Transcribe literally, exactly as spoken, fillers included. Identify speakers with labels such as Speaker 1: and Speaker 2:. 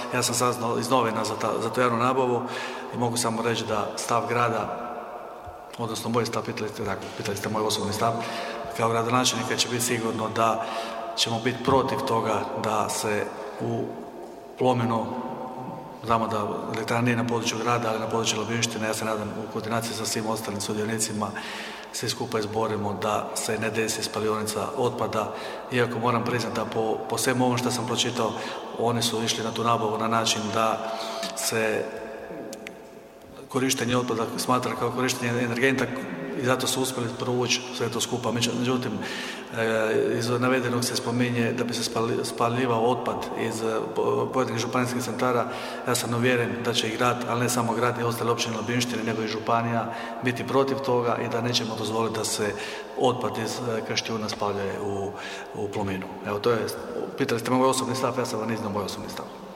Speaker 1: ja sam saznao iz novina za, ta, za tu javnu nabavu i mogu samo reći da stav grada, odnosno moj stav, pitali ste, dakle, pitali ste moj osobni stav, kao gradonačelnika će biti sigurno da ćemo biti protiv toga da se u Plominu, znamo da elektrana nije na području grada, ali na području Labinštine, ja se nadam u koordinaciji sa svim ostalim sudionicima svi skupa izborimo da se ne desi spalionica otpada, iako moram priznati da po, po svemu ovom što sam pročitao, oni su išli na tu nabavu na način da se korištenje otpada smatra kao korištenje energenta i zato su uspjeli provući sve to skupa. Međutim, iz navedenog se spominje da bi se spaljivao otpad iz pojedinih županijskih centara. Ja sam uvjeren da će i grad, ali ne samo grad i ostale općine Labinštine, nego i županija biti protiv toga i da nećemo dozvoliti da se otpad iz Kaštijuna spaljuje u, u Plominu. Evo, to je, pitali ste moj osobni stav, ja sam vam iznio moj osobni stav.